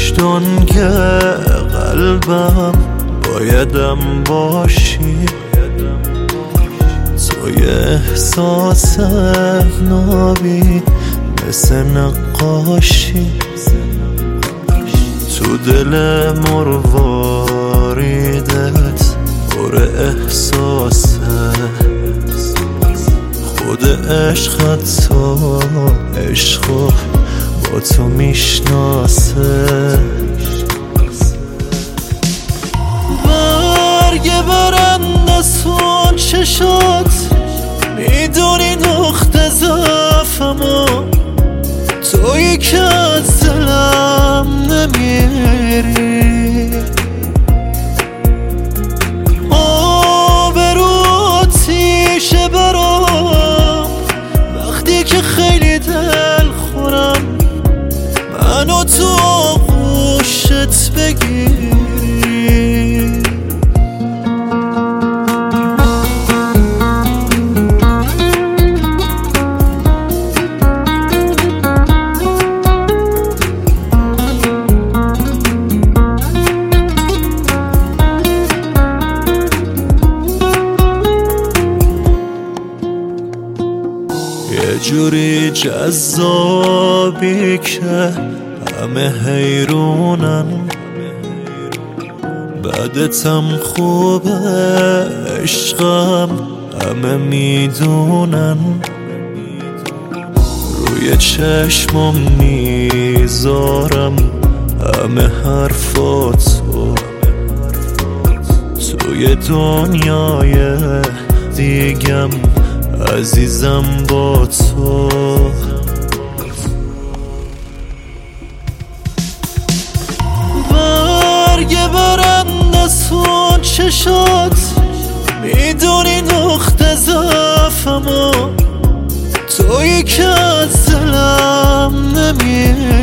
وجدان که قلبم بایدم باشی، توی احساس نابی مثل نقاشی، تو دل مرواریدت پر احساسه، خود عشقت تا عشقو با تو میشناسه. برگ برند سون چشات میدونی نقطه ضعفمو، تویی که از دلم نمیری، آبرو آتیشه برام وقتی که خیلی دل خورم، منو تو آغوشت بگیری. یه جوری جذابی که همه حیرونن، بعدتم خوبه عشقم همه میدونن، روی چشمم میذارم همه حرفاتو، توی دنیای دیگم عزیزم با تو. برگ برند سون چشات میدونی نقطه ضعفمو، تویی که از دلم نمیری،